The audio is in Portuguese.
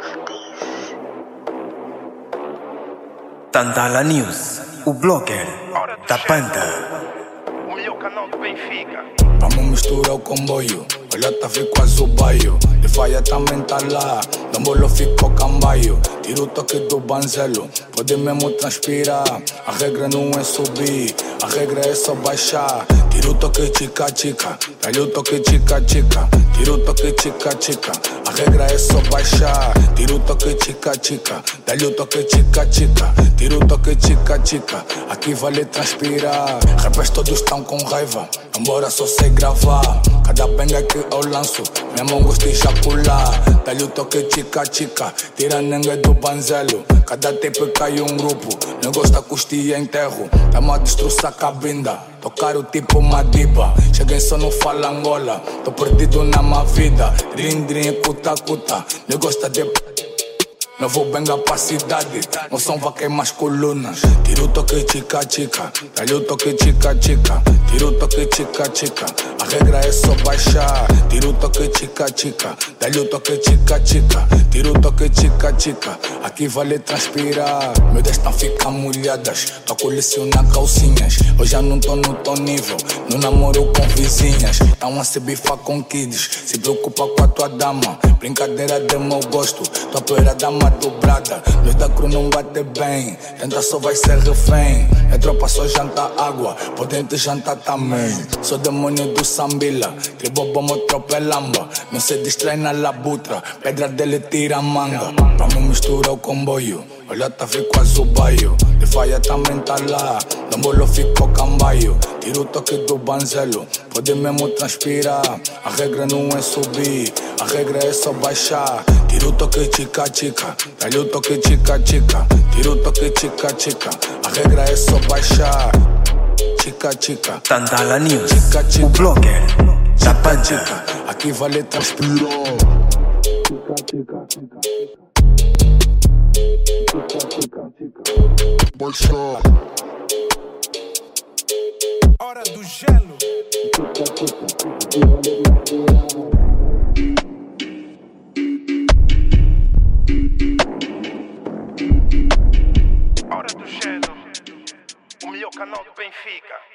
Tandala News, o blogger da banda. O melhor canal do Benfica. Vamos misturar o comboio, olha tá fico azul baio. De faia também tá lá, no bolo ficou cambaio. Tira o toque do banzelo, pode mesmo transpirar. A regra não é subir, a regra é só baixar. Tira o toque chica chica, dá-lhe o toque chica chica. Tira o toque chica chica, a regra é só baixar. Tira o toque chica chica, dá-lhe o toque chica chica. Tira o toque chica chica, aqui vale transpirar. Rappers todos estão com raiva, embora só sei gravar. Cada benga que eu lanço, mesmo gosto de ejacular. Dá-lhe o toque chica chica, tira a nenga do banzelo. Cada tempo cai um grupo, não gosta custia enterro. Tamo a destroçar a cabinda, tocar o tipo Madiba. Cheguei só não fala Angola, tô perdido na minha vida. Drin drin, cuta cuta, não gosta de... Não vou benga pra cidade, não são vai queimar as colunas. Tira o toque chica chica, dá-lhe o toque chica chica. Tira o toque chica chica, a regra é só baixar. Tira o toque chica chica, dá-lhe o toque chica chica. Tira o toque chica chica, aqui vale transpirar. Meu destino fica molhadas, tô colecionando calcinhas. Eu já não tô no teu nível, não namoro com vizinhas. Tão a se bifar com kids, se preocupa com a tua dama. Brincadeira de mau gosto, tua poeira dama dobrada. Nós da cru não bate bem, tenta só vai ser refém. É tropa só janta água, potente janta também. Sou demônio do Sambila, tribo bombo tropa é lamba. Não se distrai na labutra, pedra dele tira a manga. Vamos misturar o comboio, olha tá fico azul baio. De faia também tá lá, no bolo ficou cambaio. Tira o toque do banzelo, pode mesmo transpirar. A regra não é subir, a regra é só baixar. Tira o toque chica chica, dá-lhe o toque chica chica. Tira o toque chica chica, a regra é só baixar. Chica chica, Tandala News, chica chica, o blogger da banda. chica, aqui vale transpirar. Chica chica, chica chica, chica, baixar. Hora do gelo. Chica chica, aqui vale transpirar. Hora do gelo. O melhor canal do Benfica.